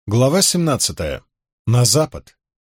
Глава 17. На запад.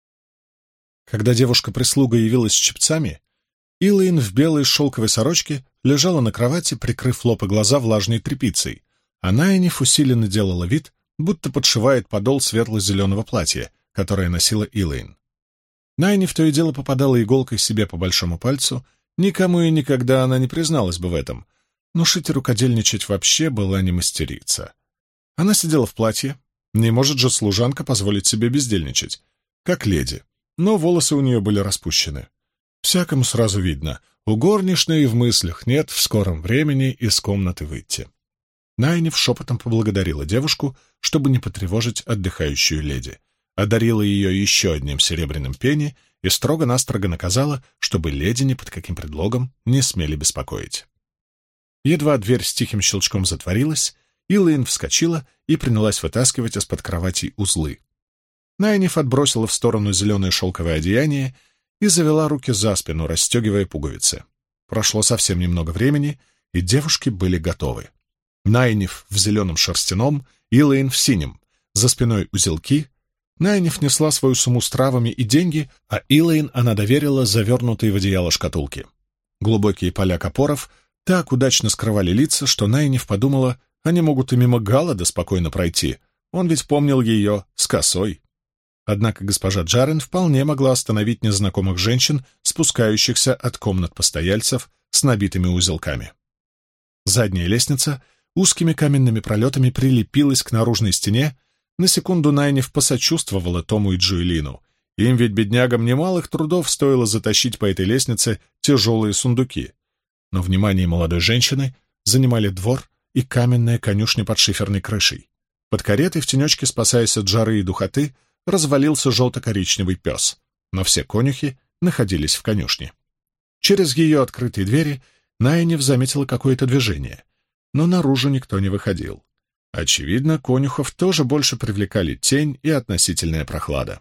Когда девушка-прислуга явилась с чепцами, Илэйн в белой шелковой сорочке лежала на кровати, прикрыв лоб и глаза влажной тряпицей, а Найниф усиленно делала вид, будто подшивает подол светло-зеленого платья, которое носила Илэйн. Найниф то и дело попадала иголкой себе по большому пальцу, никому и никогда она не призналась бы в этом, но шить и рукодельничать вообще была не мастерица. Она сидела в платье. Не может же служанка позволить себе бездельничать, как леди, но волосы у нее были распущены. Всякому сразу видно, у горничной и в мыслях нет в скором времени из комнаты выйти. Найниф шепотом поблагодарила девушку, чтобы не потревожить отдыхающую леди, одарила ее еще одним серебряным пенни и строго-настрого наказала, чтобы леди ни под каким предлогом не смели беспокоить. Едва дверь с тихим щелчком затворилась, Илэйн вскочила и принялась вытаскивать из-под кровати узлы. Найниф отбросила в сторону зеленое шелковое одеяние и завела руки за спину, расстегивая пуговицы. Прошло совсем немного времени, и девушки были готовы. Найниф в зеленом шерстяном, Илэйн в синем, за спиной узелки. Найниф несла свою сумму с травами и деньги, а Илэйн она доверила завернутые в одеяло шкатулки. Глубокие поля капоров так удачно скрывали лица, что Найниф подумала, они могут и мимо Галлада спокойно пройти, он ведь помнил ее с косой. Однако госпожа Джарен вполне могла остановить незнакомых женщин, спускающихся от комнат постояльцев с набитыми узелками. Задняя лестница узкими каменными пролетами прилепилась к наружной стене. На секунду Найниф посочувствовала Тому и Джоэлину. Им ведь, беднягам, немалых трудов стоило затащить по этой лестнице тяжелые сундуки. Но внимание молодой женщины занимали двор и каменная конюшня под шиферной крышей. Под каретой, в тенечке, спасаясь от жары и духоты, развалился желто-коричневый пес, но все конюхи находились в конюшне. Через ее открытые двери Найниф заметила какое-то движение, но наружу никто не выходил. Очевидно, конюхов тоже больше привлекали тень и относительная прохлада.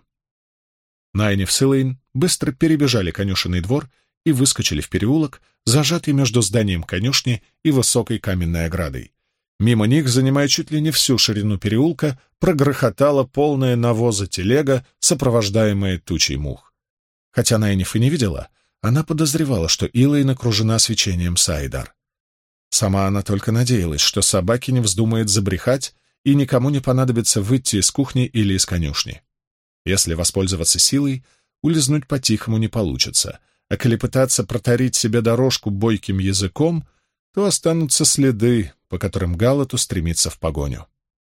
Найниф с Илэйн быстро перебежали конюшенный двор и выскочили в переулок, зажатый между зданием конюшни и высокой каменной оградой. Мимо них, занимая чуть ли не всю ширину переулка, прогрохотала полная навоза телега, сопровождаемая тучей мух. Хотя Найниф и не видела, она подозревала, что Илэйн окружена свечением Саидар. Сама она только надеялась, что собаке не вздумает забрехать и никому не понадобится выйти из кухни или из конюшни. Если воспользоваться силой, улизнуть по-тихому не получится, а коли пытаться протарить себе дорожку бойким языком, то останутся следы, по которым Галлад устремится в погоню.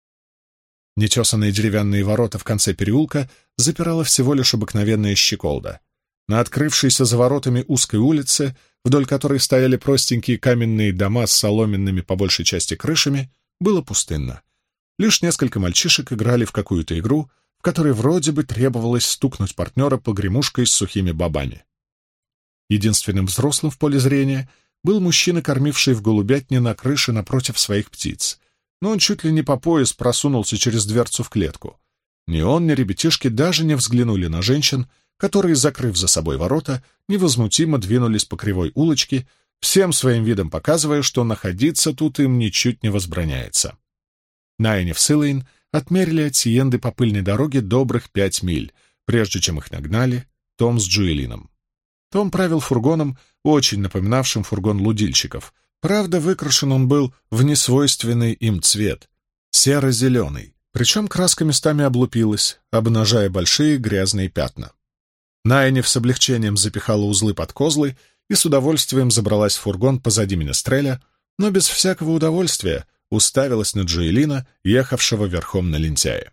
Нетесанные деревянные ворота в конце переулка запирала всего лишь обыкновенная щеколда. На открывшейся за воротами узкой улице, вдоль которой стояли простенькие каменные дома с соломенными по большей части крышами, было пустынно. Лишь несколько мальчишек играли в какую-то игру, в которой вроде бы требовалось стукнуть партнера погремушкой с сухими бобами. Единственным взрослым в поле зрения был мужчина, кормивший в голубятне на крыше напротив своих птиц, но он чуть ли не по пояс просунулся через дверцу в клетку. Ни он, ни ребятишки даже не взглянули на женщин, которые, закрыв за собой ворота, невозмутимо двинулись по кривой улочке, всем своим видом показывая, что находиться тут им ничуть не возбраняется. Найниф с Илэйн отмерили от Сиенды по пыльной дороге добрых 5 миль, прежде чем их нагнали Том с Джоэлином. Том правил фургоном, очень напоминавшим фургон лудильщиков. Правда, выкрашен он был в несвойственный им цвет — серо-зеленый, причем краска местами облупилась, обнажая большие грязные пятна. Найниф с облегчением запихала узлы под козлы и с удовольствием забралась в фургон позади Менестреля, но без всякого удовольствия уставилась на Джоэлина, ехавшего верхом на лентяе.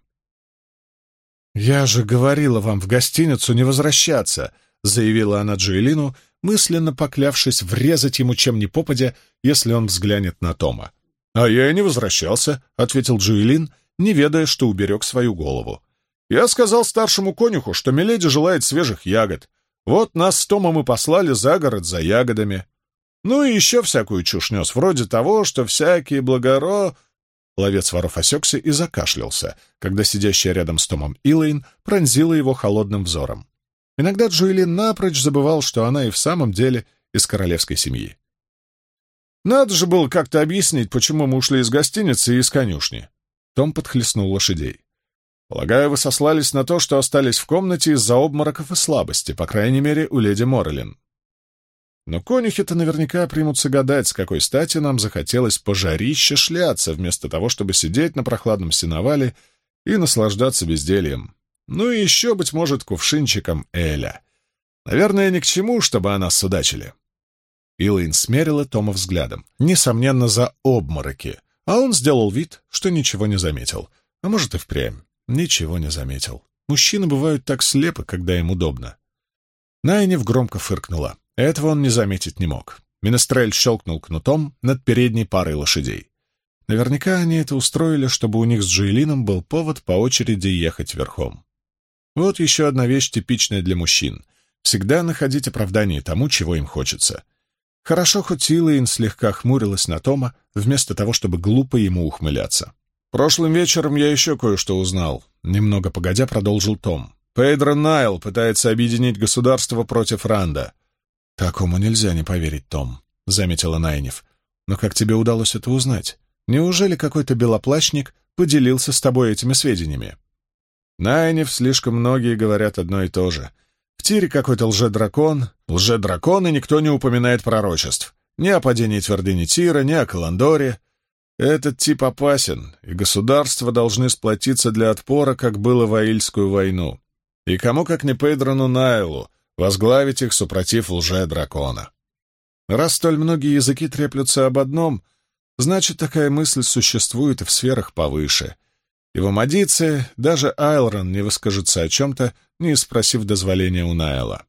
«Я же говорила вам в гостиницу не возвращаться», — заявила она Джоэлину, мысленно поклявшись врезать ему чем ни попадя, если он взглянет на Тома. «А я и не возвращался», — ответил Джоэлин, не ведая, что уберег свою голову. «Я сказал старшему конюху, что миледи желает свежих ягод. Вот нас с Томом и послали за город за ягодами. Ну и еще всякую чушь нес, вроде того, что всякие Ловец воров осекся и закашлялся, когда сидящая рядом с Томом Илэйн пронзила его холодным взором. Иногда Джоэлин напрочь забывал, что она и в самом деле из королевской семьи. «Надо же было как-то объяснить, почему мы ушли из гостиницы и из конюшни». Том подхлестнул лошадей. Полагаю, вы сослались на то, что остались в комнате из-за обмороков и слабости, по крайней мере, у леди Моррелин. Но конюхи-то наверняка примутся гадать, с какой стати нам захотелось по жарище шляться, вместо того, чтобы сидеть на прохладном сеновале и наслаждаться бездельем. Ну и еще, быть может, кувшинчиком эля. Наверное, ни к чему, чтобы о нас судачили. Илэйн смерила Тома взглядом. Несомненно, за обмороки. А он сделал вид, что ничего не заметил. А может, и впрямь ничего не заметил. Мужчины бывают так слепы, когда им удобно. Найниф громко фыркнула. Этого он не заметить не мог. Менестрель щелкнул кнутом над передней парой лошадей. Наверняка они это устроили, чтобы у них с Джоэлином был повод по очереди ехать верхом. Вот еще одна вещь, типичная для мужчин. Всегда находить оправдание тому, чего им хочется. Хорошо, хоть Илэйн слегка хмурилась на Тома, вместо того, чтобы глупо ему ухмыляться. «Прошлым вечером я еще кое-что узнал», — немного погодя продолжил Том. «Пейдро Найл пытается объединить государство против Ранда». «Такому нельзя не поверить, Том», — заметила Найниф. «Но как тебе удалось это узнать? Неужели какой-то белоплащник поделился с тобой этими сведениями?» «Найниф, слишком многие говорят одно и то же. В тире какой-то лжедракон, и никто не упоминает пророчеств. Ни о падении твердыни Тира, ни о Каландоре. Этот тип опасен, и государства должны сплотиться для отпора, как было в Аильскую войну. И кому, как не Пейдрону Найлу, возглавить их супротив лже-дракона. Раз столь многие языки треплются об одном, значит, такая мысль существует и в сферах повыше. И в Амадице даже Айлрон не выскажется о чем-то, не спросив дозволения у Найла.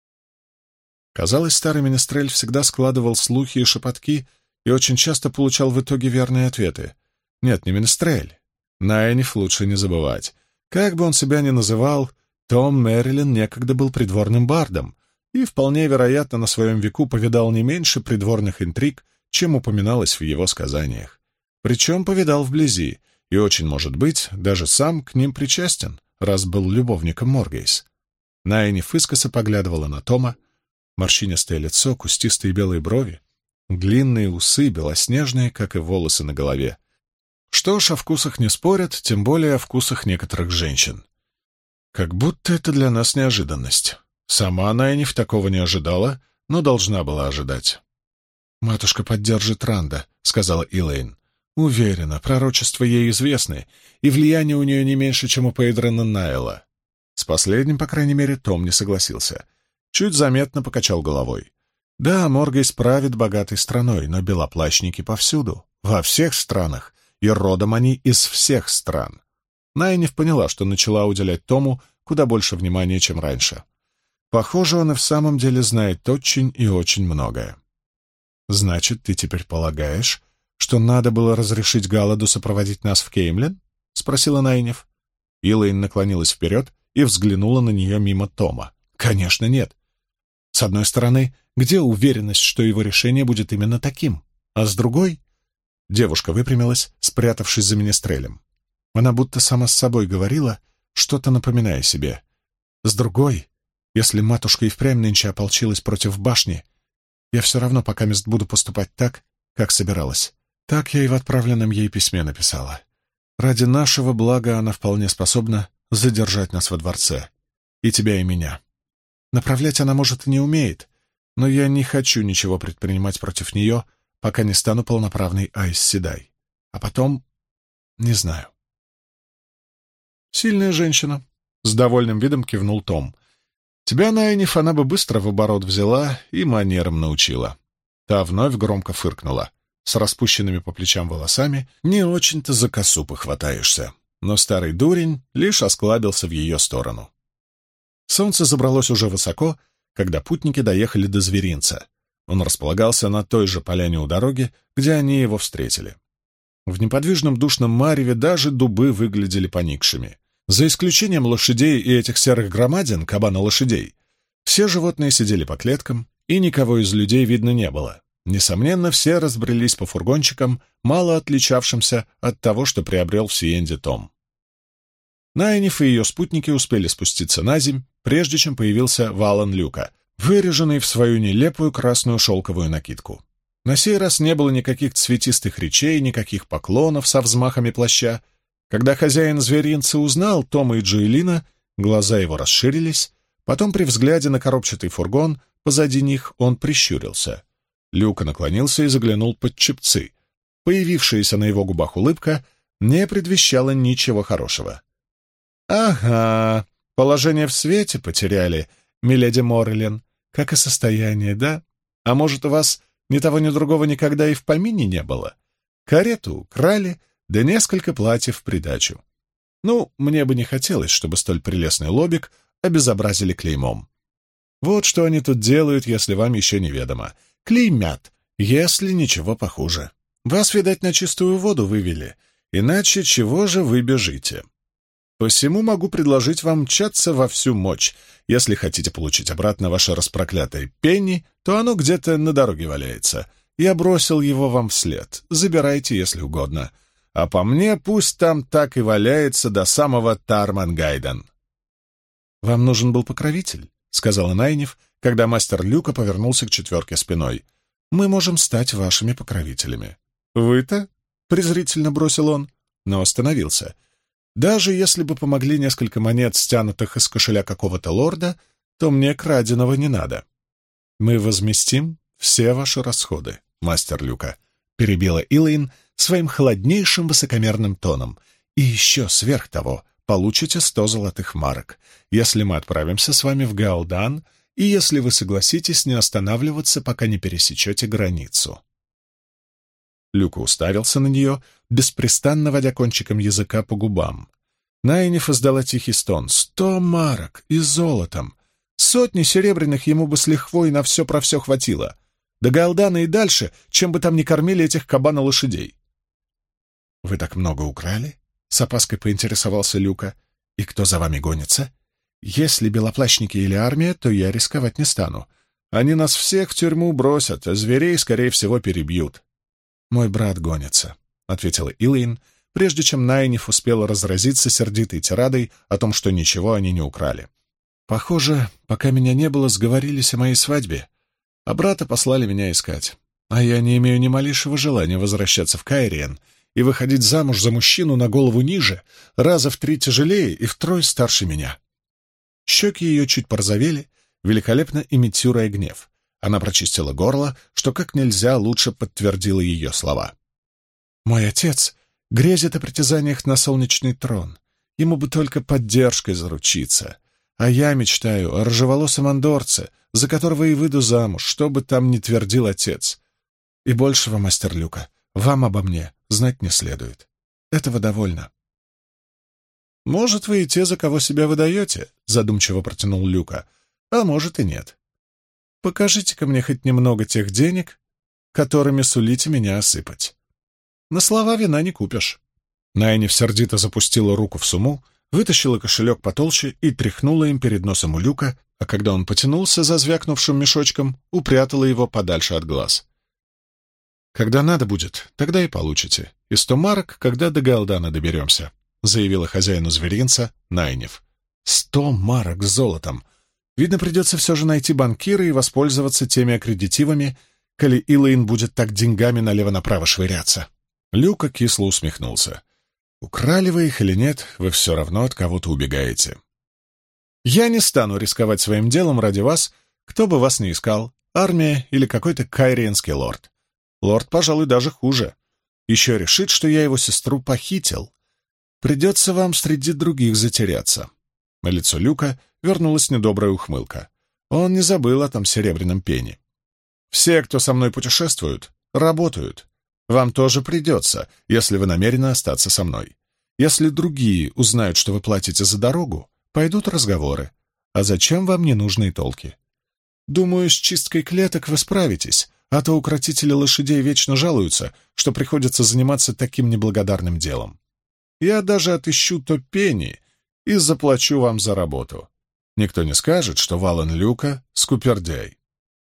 Казалось, старый Менестрель всегда складывал слухи и шепотки и очень часто получал в итоге верные ответы. Нет, не Менестрель. Найниф лучше не забывать. Как бы он себя ни называл, Том Мэрилин некогда был придворным бардом и, вполне вероятно, на своем веку повидал не меньше придворных интриг, чем упоминалось в его сказаниях. Причем повидал вблизи, и, очень может быть, даже сам к ним причастен, раз был любовником Моргейс. Найниф искоса поглядывала на Тома. Морщинистое лицо, кустистые белые брови, длинные усы, белоснежные, как и волосы на голове. Что ж, о вкусах не спорят, тем более о вкусах некоторых женщин. Как будто это для нас неожиданность. Сама Найниф такого не ожидала, но должна была ожидать. «Матушка поддержит Ранда», — сказала Илэйн. «Уверена, пророчества ей известны, и влияние у нее не меньше, чем у Пейдрона Найла». С последним, по крайней мере, Том не согласился. Чуть заметно покачал головой. «Да, Моргейс правит богатой страной, но белоплащники повсюду, во всех странах, и родом они из всех стран». Найниф поняла, что начала уделять Тому куда больше внимания, чем раньше. Похоже, он и в самом деле знает очень и очень многое. «Значит, ты теперь полагаешь, что надо было разрешить Галаду сопроводить нас в Кеймлин?» — спросила Найниф. Илэйн наклонилась вперед и взглянула на нее мимо Тома. «Конечно, нет. С одной стороны, где уверенность, что его решение будет именно таким? А с другой...» Девушка выпрямилась, спрятавшись за Менестрелем. Она будто сама с собой говорила, что-то напоминая себе. «С другой, если матушка и впрямь нынче ополчилась против башни, я все равно покамест буду поступать так, как собиралась. Так я и в отправленном ей письме написала. Ради нашего блага она вполне способна задержать нас во дворце. И тебя, и меня. Направлять она, может, и не умеет, но я не хочу ничего предпринимать против нее, пока не стану полноправной Айс Седай. А потом... не знаю». «Сильная женщина», — с довольным видом кивнул Том. «Тебя, Найниф, она бы быстро в оборот взяла и манерам научила». Та вновь громко фыркнула. С распущенными по плечам волосами не очень-то за косу похватаешься. Но старый дурень лишь осклабился в ее сторону. Солнце забралось уже высоко, когда путники доехали до зверинца. Он располагался на той же поляне у дороги, где они его встретили. В неподвижном душном мареве даже дубы выглядели поникшими. За исключением лошадей и этих серых громадин, кабана-лошадей, все животные сидели по клеткам, и никого из людей видно не было. Несомненно, все разбрелись по фургончикам, мало отличавшимся от того, что приобрел в Сиенде Том. Найниф и ее спутники успели спуститься на земь, прежде чем появился Валан Люка, выреженный в свою нелепую красную шелковую накидку. На сей раз не было никаких цветистых речей, никаких поклонов со взмахами плаща. Когда хозяин зверинца узнал Тома и Джоэлина, глаза его расширились, потом при взгляде на коробчатый фургон позади них он прищурился. Люка наклонился и заглянул под чепцы. Появившаяся на его губах улыбка не предвещала ничего хорошего. «Ага, положение в свете потеряли, миледи Моррелин, как и состояние, да? А может, у вас ни того, ни другого никогда и в помине не было? Карету украли, да несколько платьев в придачу. Ну, мне бы не хотелось, чтобы столь прелестный лобик обезобразили клеймом. Вот что они тут делают, если вам еще неведомо. Клеймят, если ничего похуже. Вас, видать, на чистую воду вывели, иначе чего же вы бежите? Посему могу предложить вам мчаться во всю мощь. Если хотите получить обратно ваше распроклятое пенни, то оно где-то на дороге валяется. Я бросил его вам вслед. Забирайте, если угодно. А по мне пусть там так и валяется до самого Тармангайден. «Вам нужен был покровитель», — сказала Найниф, когда мастер Люка повернулся к четверке спиной. «Мы можем стать вашими покровителями». «Вы-то?» — презрительно бросил он, но остановился. «Даже если бы помогли несколько монет, стянутых из кошеля какого-то лорда, то мне краденого не надо. Мы возместим все ваши расходы, мастер Люка», — перебила Илэйн своим холоднейшим высокомерным тоном. «И еще сверх того получите 100 золотых марок, если мы отправимся с вами в Гаалдан и если вы согласитесь не останавливаться, пока не пересечете границу». Люка уставился на нее, беспрестанно водя кончиком языка по губам. Найниф издала тихий стон. 100 марок и золотом! Сотни серебряных ему бы с лихвой на все про все хватило. До Гаалдана и дальше, чем бы там ни кормили этих кабана-лошадей. «Вы так много украли?» — с опаской поинтересовался Люка. «И кто за вами гонится? Если белоплащники или армия, то я рисковать не стану. Они нас всех в тюрьму бросят, а зверей, скорее всего, перебьют». «Мой брат гонится», — ответила Илэйн, прежде чем Найниф успела разразиться сердитой тирадой о том, что ничего они не украли. «Похоже, пока меня не было, сговорились о моей свадьбе, а брата послали меня искать. А я не имею ни малейшего желания возвращаться в Кайриен и выходить замуж за мужчину на голову ниже, раза в 3 тяжелее и втрое старше меня». Щеки ее чуть порозовели, великолепно имитируя гнев. Она прочистила горло, что как нельзя лучше подтвердило ее слова. «Мой отец грезит о притязаниях на солнечный трон. Ему бы только поддержкой заручиться. А я мечтаю о рыжеволосом андорце, за которого и выйду замуж, что бы там ни твердил отец. И большего, мастер Люка, вам обо мне знать не следует. Этого довольно». «Может, вы и те, за кого себя выдаете», — задумчиво протянул Люка, — «а может и нет. Покажите-ка мне хоть немного тех денег, которыми сулите меня осыпать. На слова вина не купишь». Найниф сердито запустила руку в сумму, вытащила кошелек потолще и тряхнула им перед носом у Люка, а когда он потянулся за звякнувшим мешочком, упрятала его подальше от глаз. «Когда надо будет, тогда и получите. И 100 марок, когда до Гаалдана доберемся», — заявила хозяину зверинца Найниф. 100 марок с золотом! Видно, придется все же найти банкира и воспользоваться теми аккредитивами, коли Илэйн будет так деньгами налево-направо швыряться. Люка кисло усмехнулся. «Украли вы их или нет, вы все равно от кого-то убегаете. Я не стану рисковать своим делом ради вас, кто бы вас ни искал, армия или какой-то кайриенский лорд. Лорд, пожалуй, даже хуже. Еще решит, что я его сестру похитил. Придется вам среди других затеряться». На лицо Люка вернулась недобрая ухмылка. Он не забыл о том серебряном пене. «Все, кто со мной путешествуют, работают. Вам тоже придется, если вы намерены остаться со мной. Если другие узнают, что вы платите за дорогу, пойдут разговоры. А зачем вам ненужные толки? Думаю, с чисткой клеток вы справитесь, а то укротители лошадей вечно жалуются, что приходится заниматься таким неблагодарным делом. Я даже отыщу то пенни и заплачу вам за работу. Никто не скажет, что Вален Люка — скупердяй».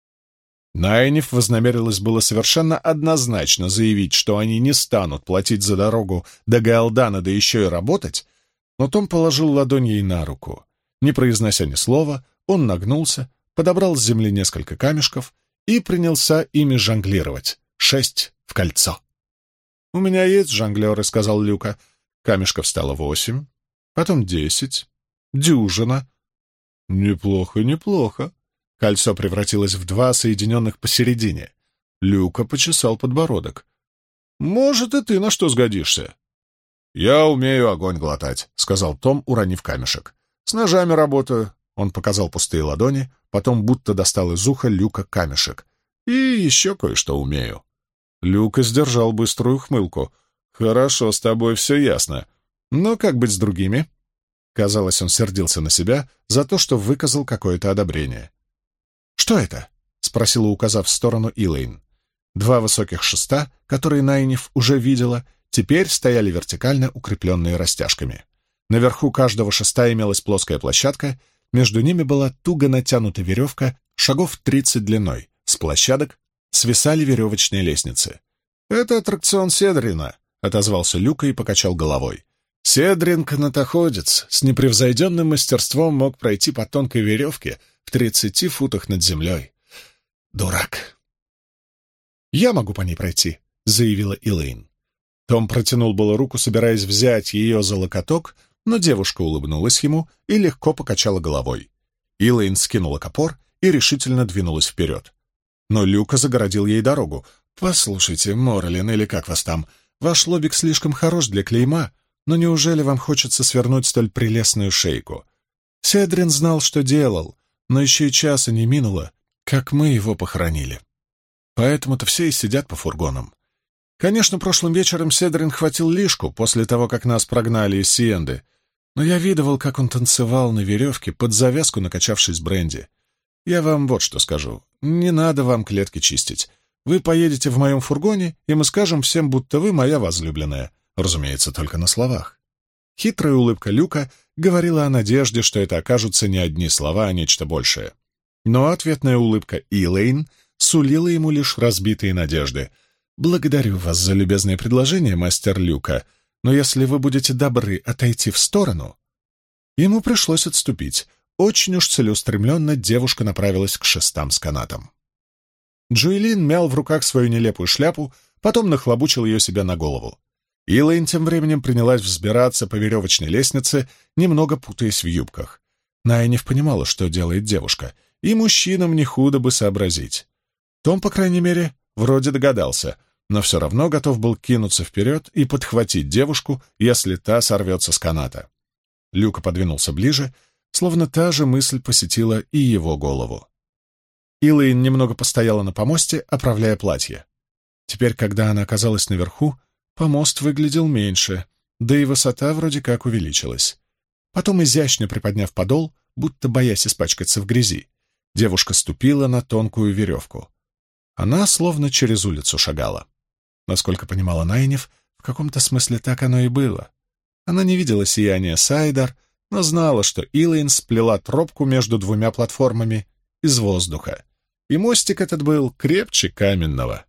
Найниф вознамерилась было совершенно однозначно заявить, что они не станут платить за дорогу до Гаалдана, да еще и работать, но Том положил ладонь ей на руку. Не произнося ни слова, он нагнулся, подобрал с земли несколько камешков и принялся ими жонглировать. 6 в кольцо. «У меня есть жонглеры», — сказал Люка. Камешков стало 8, потом 10, дюжина. Неплохо, неплохо. Кольцо превратилось в 2, соединенных посередине. Люка почесал подбородок. «Может, и ты на что сгодишься?» «Я умею огонь глотать», — сказал Том, уронив камешек. «С ножами работаю». Он показал пустые ладони, потом будто достал из уха Люка камешек. «И еще кое-что умею». Люка сдержал быструю ухмылку. «Хорошо, с тобой все ясно. Но как быть с другими?» Казалось, он сердился на себя за то, что выказал какое-то одобрение. «Что это?» — спросила, указав в сторону Илэйн. 2 высоких шеста, которые Найниф уже видела, теперь стояли вертикально, укрепленные растяжками. Наверху каждого шеста имелась плоская площадка, между ними была туго натянута веревка, шагов 30 длиной. С площадок свисали веревочные лестницы. «Это аттракцион Седрина», — отозвался Люка и покачал головой. «Седрин — канатоходец, с непревзойденным мастерством мог пройти по тонкой веревке в 30 футах над землей. Дурак!» «Я могу по ней пройти», — заявила Илэйн. Том протянул было руку, собираясь взять ее за локоток, но девушка улыбнулась ему и легко покачала головой. Илэйн скинула капор и решительно двинулась вперед. Но Люка загородил ей дорогу. «Послушайте, Моралин, или как вас там, ваш лобик слишком хорош для клейма, но неужели вам хочется свернуть столь прелестную шейку? Седрин знал, что делал, но еще и часа не минуло, как мы его похоронили. Поэтому-то все и сидят по фургонам. Конечно, прошлым вечером Седрин хватил лишку после того, как нас прогнали из Сиенды, но я видывал, как он танцевал на веревке, под завязку накачавшись бренди. Я вам вот что скажу. Не надо вам клетки чистить. Вы поедете в моем фургоне, и мы скажем всем, будто вы моя возлюбленная. Разумеется, только на словах». Хитрая улыбка Люка говорила о надежде, что это окажутся не одни слова, а нечто большее. Но ответная улыбка Илэйн сулила ему лишь разбитые надежды. «Благодарю вас за любезное предложение, мастер Люка, но если вы будете добры отойти в сторону...» Ему пришлось отступить. Очень уж целеустремленно девушка направилась к шестам с канатом. Джоэлин мял в руках свою нелепую шляпу, потом нахлобучил ее себе на голову. Илэйн тем временем принялась взбираться по веревочной лестнице, немного путаясь в юбках. Найниф понимала, что делает девушка, и мужчинам не худо бы сообразить. Том, по крайней мере, вроде догадался, но все равно готов был кинуться вперед и подхватить девушку, если та сорвется с каната. Люка подвинулся ближе, словно та же мысль посетила и его голову. Илэйн немного постояла на помосте, оправляя платье. Теперь, когда она оказалась наверху, помост выглядел меньше, да и высота вроде как увеличилась. Потом, изящно приподняв подол, будто боясь испачкаться в грязи, девушка ступила на тонкую веревку. Она словно через улицу шагала. Насколько понимала Найниф, в каком-то смысле так оно и было. Она не видела сияния Сайдар, но знала, что Илэйн сплела тропку между 2 платформами из воздуха, и мостик этот был крепче каменного.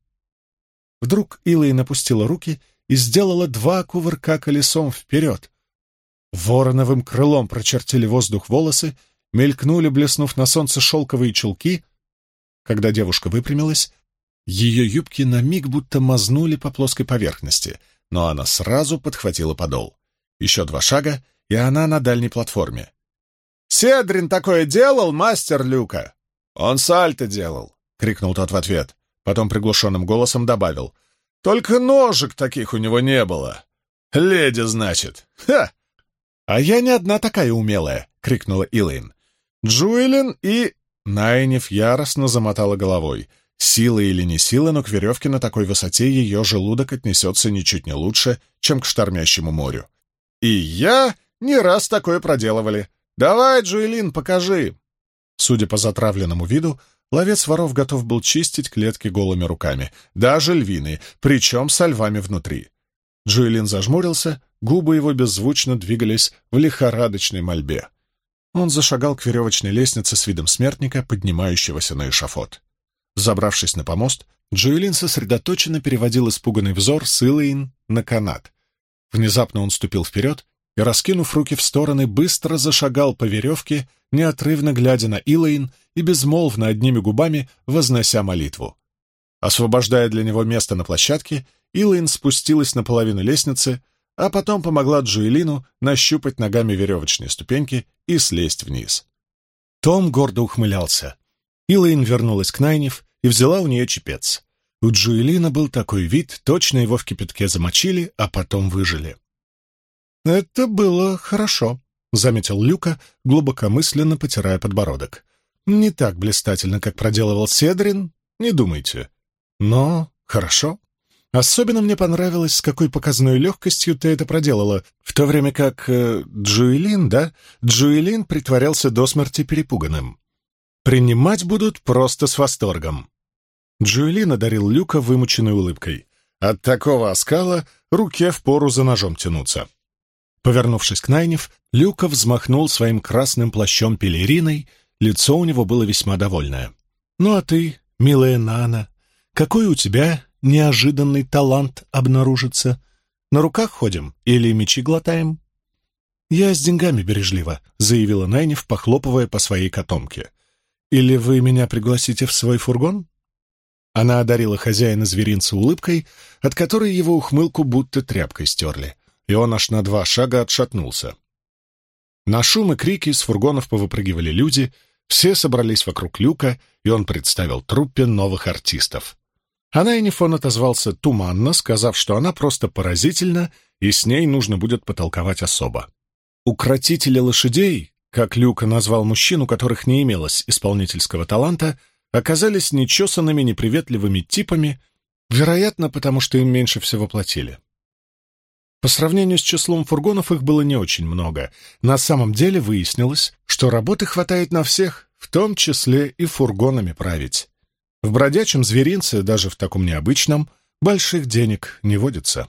Вдруг Илэйн опустила руки и сделала 2 кувырка колесом вперед. Вороновым крылом прочертили воздух волосы, мелькнули, блеснув на солнце, шелковые чулки. Когда девушка выпрямилась, ее юбки на миг будто мазнули по плоской поверхности, но она сразу подхватила подол. Еще 2 шага, и она на дальней платформе. «Седрин такое делал, мастер Люка?» «Он сальто делал», — крикнул тот в ответ. Потом приглушенным голосом добавил: «Только ножек таких у него не было. Леди, значит. Ха!» «А я не одна такая умелая!» — крикнула Илэйн. «Джоэлин и...» Найниф яростно замотала головой. Сила или не сила, но к веревке на такой высоте ее желудок отнесется ничуть не лучше, чем к штормящему морю. «И я не раз такое проделывали. Давай, Джоэлин, покажи!» Судя по затравленному виду, ловец воров готов был чистить клетки голыми руками, даже львиные, причем со львами внутри. Джоэлин зажмурился, губы его беззвучно двигались в лихорадочной мольбе. Он зашагал к веревочной лестнице с видом смертника, поднимающегося на эшафот. Забравшись на помост, Джоэлин сосредоточенно переводил испуганный взор с Илэйн на канат. Внезапно он ступил вперед и, раскинув руки в стороны, быстро зашагал по веревке, неотрывно глядя на Илэйн и безмолвно одними губами вознося молитву. Освобождая для него место на площадке, Илэйн спустилась на половину лестницы, а потом помогла Джоэлину нащупать ногами веревочные ступеньки и слезть вниз. Том гордо ухмылялся. Илэйн вернулась к Найниф и взяла у нее чепец. У Джоэлина был такой вид, точно его в кипятке замочили, а потом выжили. «Это было хорошо», — заметил Люка, глубокомысленно потирая подбородок. «Не так блистательно, как проделывал Седрин, не думайте. Но хорошо. Особенно мне понравилось, с какой показной легкостью ты это проделала, в то время как Джоэлин притворялся до смерти перепуганным. Принимать будут просто с восторгом». Джоэлин одарил Люка вымученной улыбкой. От такого оскала руке впору за ножом тянуться. Повернувшись к Найниф, Люка взмахнул своим красным плащом-пелериной, лицо у него было весьма довольное. «Ну а ты, милая Нана, какой у тебя неожиданный талант обнаружится? На руках ходим или мечи глотаем?» «Я с деньгами бережлива», — заявила Найниф, похлопывая по своей котомке. «Или вы меня пригласите в свой фургон?» Она одарила хозяина зверинца улыбкой, от которой его ухмылку будто тряпкой стерли, и он аж на 2 шага отшатнулся. На шум и крики из фургонов повыпрыгивали люди, все собрались вокруг Люка, и он представил труппе новых артистов. А Найниф он отозвался туманно, сказав, что она просто поразительна, и с ней нужно будет потолковать особо. Укротители лошадей, как Люка назвал мужчин, у которых не имелось исполнительского таланта, оказались нечесанными, неприветливыми типами, вероятно, потому что им меньше всего платили. По сравнению с числом фургонов их было не очень много. На самом деле выяснилось, что работы хватает на всех, в том числе и фургонами править. В бродячем зверинце, даже в таком необычном, больших денег не водится.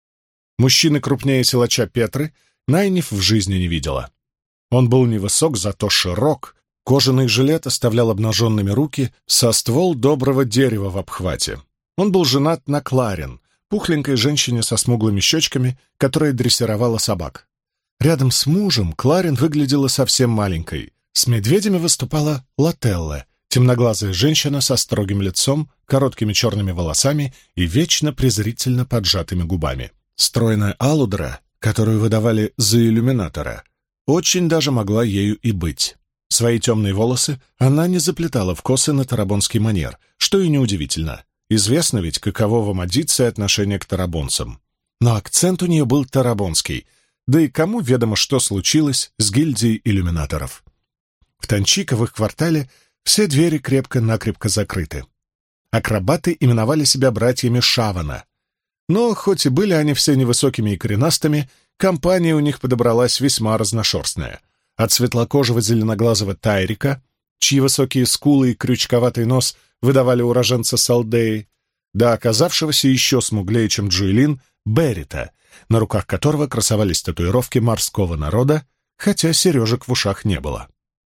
Мужчины крупнее силача Петры Найниф в жизни не видела. Он был невысок, зато широк. Кожаный жилет оставлял обнаженными руки, со ствол доброго дерева в обхвате. Он был женат на Кларин, пухленькой женщине со смуглыми щечками, которая дрессировала собак. Рядом с мужем Кларин выглядела совсем маленькой. С медведями выступала Лателла, темноглазая женщина со строгим лицом, короткими черными волосами и вечно презрительно поджатыми губами. Стройная Алудра, которую выдавали за иллюминатора, очень даже могла ею и быть. Свои темные волосы она не заплетала в косы на тарабонский манер, что и неудивительно. Известно ведь, каково в Амадице отношение к тарабонцам. Но акцент у нее был тарабонский, да и кому ведомо, что случилось с гильдией иллюминаторов. В Танчико, в их квартале, все двери крепко-накрепко закрыты. Акробаты именовали себя братьями Шавана. Но, хоть и были они все невысокими и коренастыми, компания у них подобралась весьма разношерстная. От светлокожего зеленоглазого Тайрика, чьи высокие скулы и крючковатый нос выдавали уроженца Салдеи, до оказавшегося еще смуглее, чем Джоэлин, Беррита, на руках которого красовались татуировки морского народа, хотя сережек в ушах не было.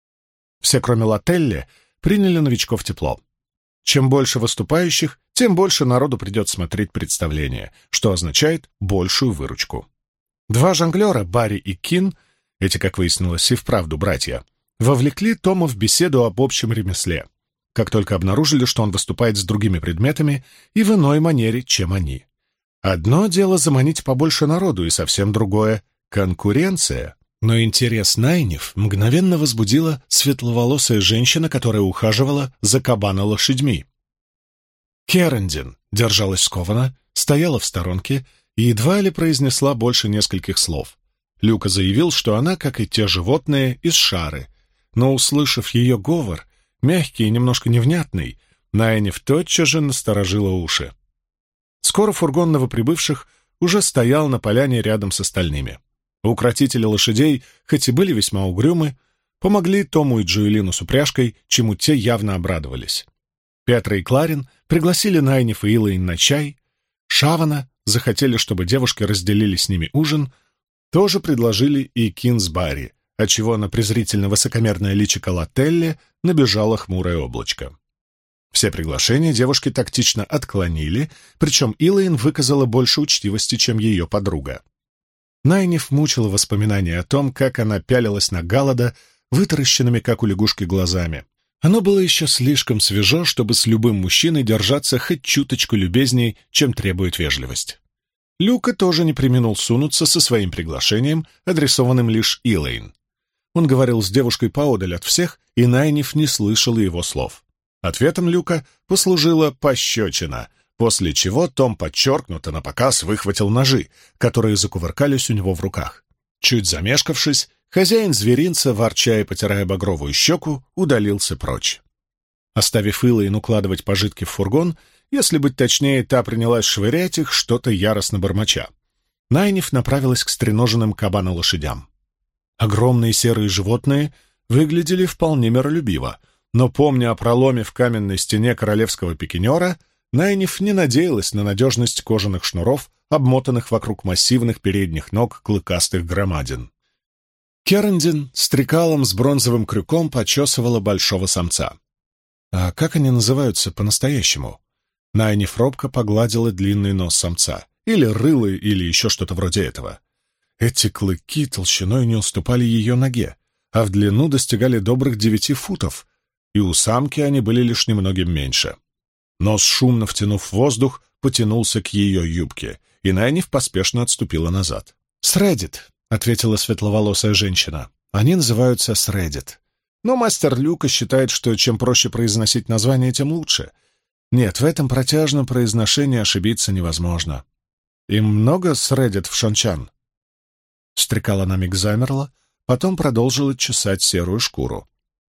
Все, кроме Лателли, приняли новичков тепло. Чем больше выступающих, тем больше народу придет смотреть представление, что означает большую выручку. 2 жонглера, Барри и Кин, эти, как выяснилось, и вправду братья, вовлекли Тома в беседу об общем ремесле, как только обнаружили, что он выступает с другими предметами и в иной манере, чем они. Одно дело заманить побольше народу, и совсем другое — конкуренция. Но интерес Найниф мгновенно возбудила светловолосая женщина, которая ухаживала за кабана-лошадьми. Керендин держалась скованно, стояла в сторонке и едва ли произнесла больше нескольких слов. Люка заявил, что она, как и те животные, из Шары, но, услышав ее говор, мягкий и немножко невнятный, Найниф тотчас же насторожила уши. Скоро фургон новоприбывших уже стоял на поляне рядом с остальными. Укротители лошадей, хоть и были весьма угрюмы, помогли Тому и Джоэлину с упряжкой, чему те явно обрадовались. Петра и Кларин пригласили Найниф и Илэйн на чай. Шавана захотели, чтобы девушки разделили с ними ужин, тоже предложили и Кин с Барри, отчего на презрительно-высокомерное личико Лателли набежало хмурое облачко. Все приглашения девушки тактично отклонили, причем Илэйн выказала больше учтивости, чем ее подруга. Найниф мучила воспоминания о том, как она пялилась на Галлада вытаращенными, как у лягушки, глазами. Оно было еще слишком свежо, чтобы с любым мужчиной держаться хоть чуточку любезней, чем требует вежливость. Люка тоже не преминул сунуться со своим приглашением, адресованным лишь Илэйн. Он говорил с девушкой поодаль от всех, и Найниф не слышала его слов. Ответом Люка послужила пощечина, после чего Том подчеркнуто напоказ выхватил ножи, которые закувыркались у него в руках. Чуть замешкавшись, хозяин зверинца, ворча и потирая багровую щеку, удалился прочь. Оставив Илэйн укладывать пожитки в фургон, если быть точнее, та принялась швырять их, что-то яростно бормоча. Найниф направилась к стреноженным кабанолошадям. Огромные серые животные выглядели вполне миролюбиво, но, помня о проломе в каменной стене королевского пикинера, Найниф не надеялась на надежность кожаных шнуров, обмотанных вокруг массивных передних ног клыкастых громадин. Керендин с трикалом с бронзовым крюком почесывала большого самца. А как они называются по-настоящему? Найниф робко погладила длинный нос самца. Или рыло, или еще что-то вроде этого. Эти клыки толщиной не уступали ее ноге, а в длину достигали добрых 9 футов, и у самки они были лишь немногим меньше. Нос, шумно втянув воздух, потянулся к ее юбке, и Найниф поспешно отступила назад. «Средит», — ответила светловолосая женщина. «Они называются Средит. Но мастер Люка считает, что чем проще произносить название, тем лучше. Нет, в этом протяжном произношении ошибиться невозможно. Им много Средит в Шончан?» Стрекала на миг замерла, потом продолжила чесать серую шкуру.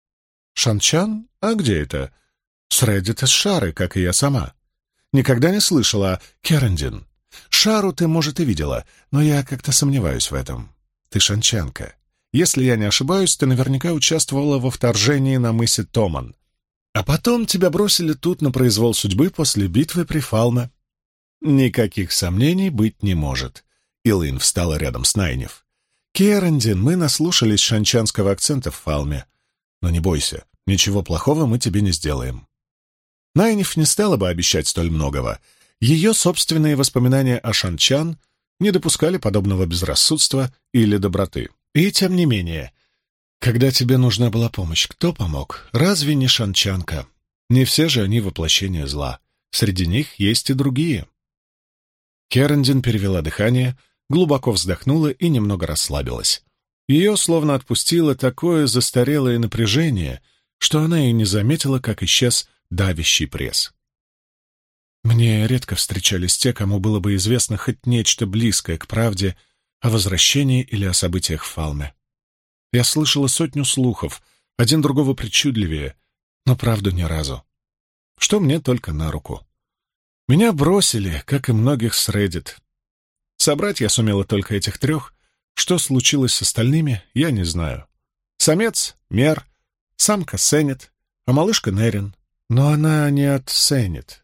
«Шанчан? А где это?» «Средит из Шары, как и я сама. Никогда не слышала о Керендин. Шару ты, может, и видела, но я как-то сомневаюсь в этом. Ты шанчанка. Если я не ошибаюсь, ты наверняка участвовала во вторжении на мысе Томан. А потом тебя бросили тут на произвол судьбы после битвы при Фалме». «Никаких сомнений быть не может». Илэйн встала рядом с Найниф. «Керендин, мы наслушались шанчанского акцента в Фалме. Но не бойся, ничего плохого мы тебе не сделаем». Найниф не стала бы обещать столь многого. Ее собственные воспоминания о шанчан не допускали подобного безрассудства или доброты. И тем не менее, когда тебе нужна была помощь, кто помог? Разве не шанчанка? Не все же они воплощение зла. Среди них есть и другие. Керендин перевела дыхание, глубоко вздохнула и немного расслабилась. Ее словно отпустило такое застарелое напряжение, что она и не заметила, как исчез давящий пресс. Мне редко встречались те, кому было бы известно хоть нечто близкое к правде о возвращении или о событиях в Фалме. Я слышала 100 слухов, один другого причудливее, но правду ни разу. Что мне только на руку. Меня бросили, как и многих с Reddit. Собрать я сумела только этих 3. Что случилось с остальными, я не знаю. Самец — Мер, самка — Сенет, а малышка — Нерин. Но она не от Сенет.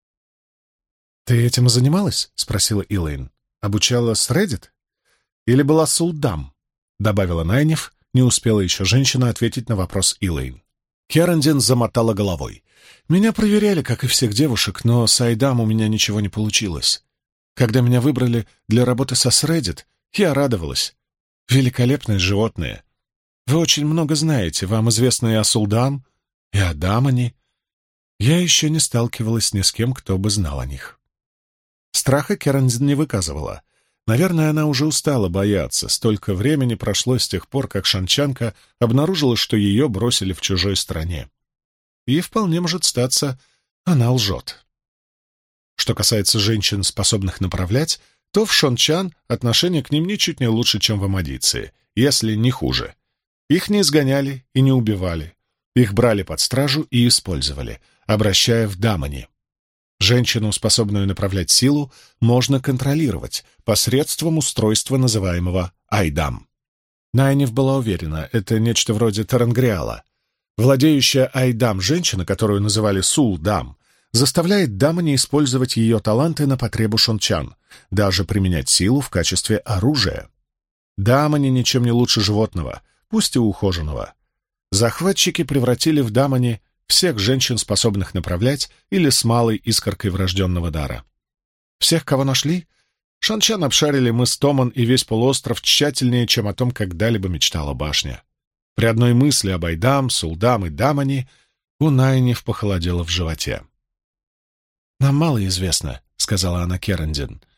«Ты этим и занималась?» — спросила Илэйн. «Обучала с Reddit? Или была Сулдам?» — добавила Найниф. Не успела еще женщина ответить на вопрос Илэйн. Керендин замотала головой. «Меня проверяли, как и всех девушек, но с Айдам у меня ничего не получилось. Когда меня выбрали для работы со Средит, я радовалась. Великолепные животные. Вы очень много знаете, вам известно и о Сулдам, и о Дамани. Я еще не сталкивалась ни с кем, кто бы знал о них». Страха Керендин не выказывала. Наверное, она уже устала бояться. Столько времени прошло с тех пор, как шанчанка обнаружила, что ее бросили в чужой стране. И вполне может статься, она лжет. Что касается женщин, способных направлять, то в Шончан отношение к ним ничуть не лучше, чем в Амадиции, если не хуже. Их не изгоняли и не убивали. Их брали под стражу и использовали, обращая в Дамани. Женщину, способную направлять силу, можно контролировать посредством устройства, называемого Айдам. Найниф была уверена, это нечто вроде Тарангриала. Владеющая Айдам женщина, которую называли Сулдам, заставляет Дамани использовать ее таланты на потребу шончан, даже применять силу в качестве оружия. Дамани ничем не лучше животного, пусть и ухоженного. Захватчики превратили в Дамани всех женщин, способных направлять, или с малой искоркой врожденного дара. Всех, кого нашли, шанчан обшарили мыс Томан и весь полуостров тщательнее, чем о том когда-либо мечтала башня. При одной мысли об Айдам, Сулдам и Дамани у Найниф похолодело в животе. «Нам мало известно», — сказала она Керендин.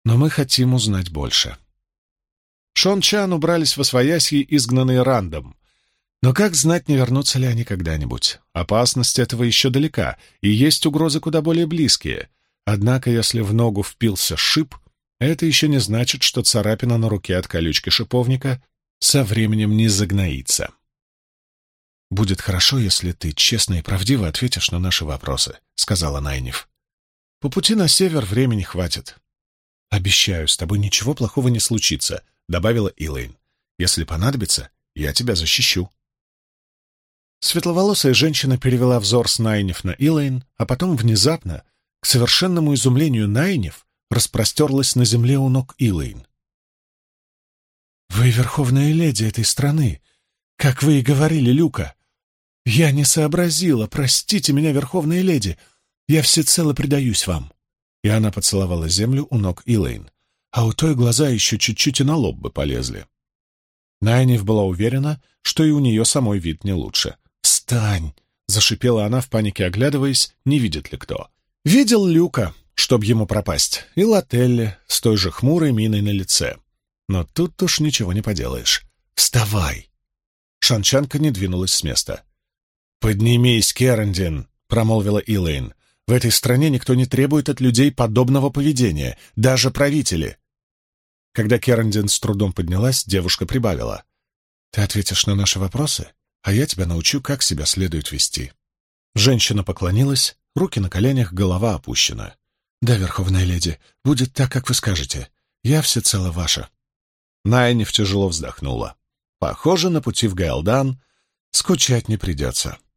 Но мы хотим узнать больше. Шон Чан убрались восвоясье, изгнанные Рандом. Но как знать, не вернутся ли они когда-нибудь? Опасность этого еще далека, и есть угрозы куда более близкие. Однако, если в ногу впился шип, это еще не значит, что царапина на руке от колючки шиповника со временем не загноится. «Будет хорошо, если ты честно и правдиво ответишь на наши вопросы», — сказала Найниф. «По пути на север времени хватит». «Обещаю, с тобой ничего плохого не случится», — добавила Илэйн. «Если понадобится, я тебя защищу». Светловолосая женщина перевела взор с Найниф на Илэйн, а потом внезапно, к совершенному изумлению Найниф, распростерлась на земле у ног Илэйн. «Вы верховная леди этой страны, как вы и говорили, Люка. Я не сообразила, простите меня, верховная леди, я всецело предаюсь вам». И она поцеловала землю у ног Илэйн, а у той глаза еще чуть-чуть и на лоб бы полезли. Найниф была уверена, что и у нее самой вид не лучше. «Встань!» — зашипела она в панике, оглядываясь, не видит ли кто. Видел Люка, чтоб ему пропасть, и Лателли с той же хмурой миной на лице. Но тут уж ничего не поделаешь. «Вставай!» Шанчанка не двинулась с места. «Поднимись, Керандин!» — промолвила Илэйн. «В этой стране никто не требует от людей подобного поведения, даже правители». Когда Керандин с трудом поднялась, девушка прибавила. «Ты ответишь на наши вопросы, а я тебя научу, как себя следует вести». Женщина поклонилась, руки на коленях, голова опущена. «Да, верховная леди, будет так, как вы скажете. Я всецело ваша». Найниф тяжело вздохнула. «Похоже, на пути в Гаэлдан скучать не придется».